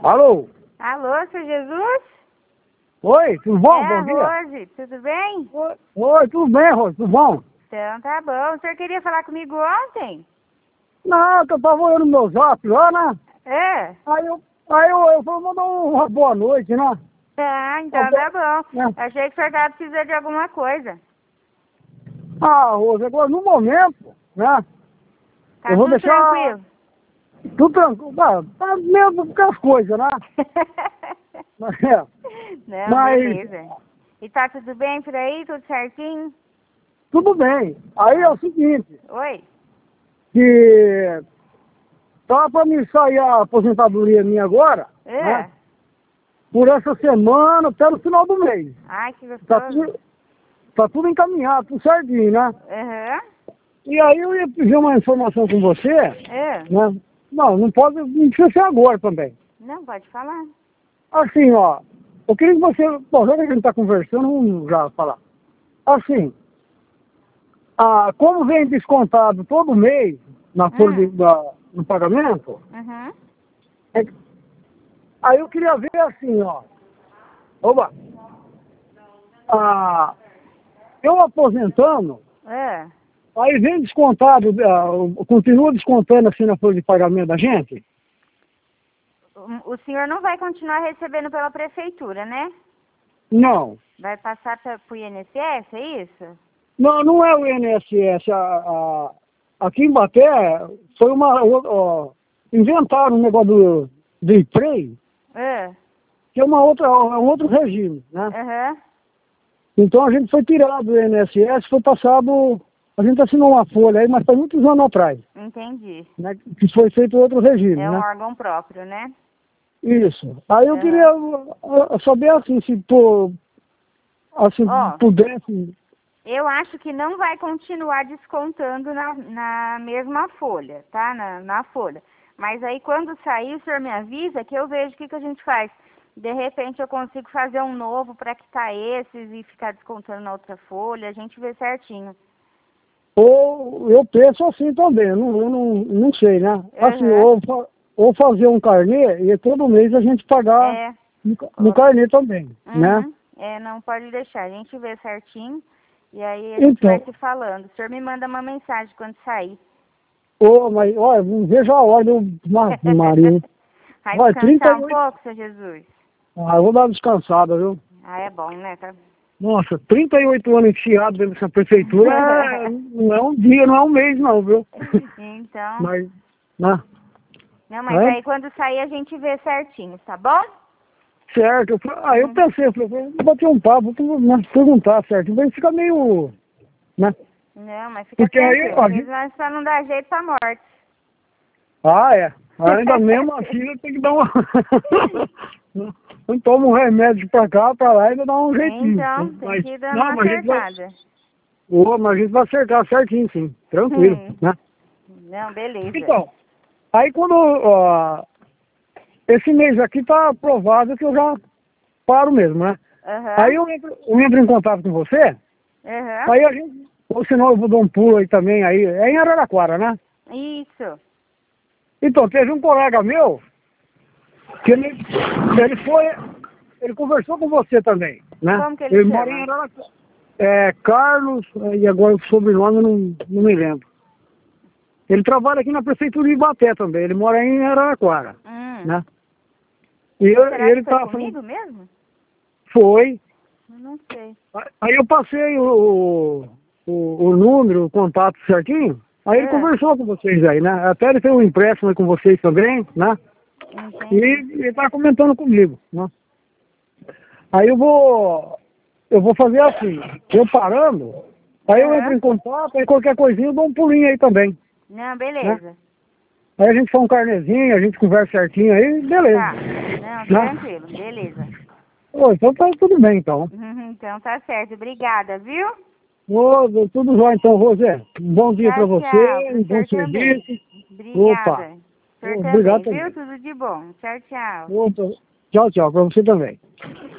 Alô? Alô, seu Jesus? Oi, tudo bom? Bom dia. Rose, tudo bem? Oi, tudo bem, Rose, tudo bom? Então tá bom. O senhor queria falar comigo ontem? Não, que eu tava olhando meu zap lá, né? É? Aí eu vou mandar uma boa noite, né? Ah, então tá bom. É. Achei que o senhor tava precisando de alguma coisa. Ah, Rose, agora no momento, né? Tá Eu vou tudo deixar tranquilo? tudo tranquilo. Tá mesmo com as coisas, né? É, Não, mas beleza. E tá tudo bem por aí? Tudo certinho? tudo bem. Aí é o seguinte, Oi? que tá pra me sair a aposentadoria minha agora, É? né? Por essa semana até no final do mês. Ai, que Tá gostoso. tudo, tá tudo encaminhado, tudo certinho, né? Aham. E aí eu ia pedir uma informação com você, É? né? Não pode, não precisa ser agora também. Não, pode falar. Assim, ó, eu queria que você, bom, já que a gente tá conversando, vamos já falar. Assim, como vem descontado todo mês na folha no pagamento, Uhum. é- aí eu queria ver assim, ó, oba, eu aposentando, É. aí vem descontado, continua descontando assim na folha de pagamento da gente? O senhor não vai continuar recebendo pela prefeitura, né? Não. Vai passar para o INSS, é isso? Não é o INSS. Aqui em Baté foi inventaram um negócio do IPREI, É. que é um outro regime, né? Aham. Então a gente foi tirado do INSS, foi passado, a gente assinou uma folha aí, mas faz muitos anos atrás, Entendi. né? Que foi feito outro regime, É um né? órgão próprio, né? Isso. Aí eu Aham. queria saber assim, se assim, Ó, pudesse. eu acho que não vai continuar descontando na mesma folha, tá? Na folha. Mas aí quando sair, o senhor me avisa que eu vejo o que a gente faz. De repente eu consigo fazer um novo para quitar esses e ficar descontando na outra folha. A gente vê certinho. Ou eu penso assim também, eu não sei, né? Assim, Aham. ou fazer um carnê e todo mês a gente pagar É. no carnê também, né? Uhum. É, não pode deixar. A gente vê certinho e aí a gente vai Então, se falando. O senhor me manda uma mensagem quando sair. mas olha, não vejo a hora, Maria. Vai Vai, descansar um 38. pouco, seu Jesus? Eu vou dar uma descansada, viu? Ah, é bom, né? Tá... Nossa, 38 anos enfiado dentro dessa prefeitura não é um dia, não é um mês não, viu? Então, Mas, né? não, mas É? aí quando sair a gente vê certinho, tá bom? Certo. Eu pensei, eu falei, vou bater um papo, vou perguntar certo. Vai ficar meio, né? Não, mas fica Porque aí, tranquilo, que nós só não dá jeito pra morte. é. Ainda mesmo assim, tem que dar uma... Não toma um remédio pra cá, pra lá, ainda dá um jeitinho. Então, tem que ir dando Não, uma mas a gente vai... acertada. Mas a gente vai acertar certinho, sim. Tranquilo, né? Não, beleza. Então, aí quando... esse mês aqui tá aprovado que eu já paro mesmo, né? Aí Aham. eu entro em contato com você, Aham. aí a gente... Ou senão eu vou dar um pulo aí também, aí... É em Araraquara, né? Isso. Então, teve um colega meu que ele conversou com você também, né? Como que ele Ele mora em chama? Araraquara. Carlos, e agora o sobrenome eu não me lembro. Ele trabalha aqui na prefeitura de Ibaté também, ele mora em Araraquara, né? E Será que ele foi tá falando, comigo mesmo? foi. Eu não sei. Aí eu passei o número, o contato certinho, aí ele É, conversou com vocês aí, né? Até ele fez um empréstimo aí com vocês também, né? E entendi. ele tá comentando comigo, né? Aí eu vou fazer assim, eu parando, aí eu entro Aham. em contato, aí qualquer coisinha eu dou um pulinho aí também, Não, né? beleza. Aí a gente faz um carnezinho, a gente conversa certinho aí, beleza, Tá. Não, né? tranquilo, beleza. Então tá tudo bem, então. Então tá certo. Obrigada, viu? Tudo jóia, então, Rosé. Um bom dia pra Tchau, tchau. você, Pro um bom senhor também. serviço. Opa, Obrigada. O senhor obrigado também, viu? também. Tudo de bom. Tchau, tchau. Opa, tchau, tchau, pra você também.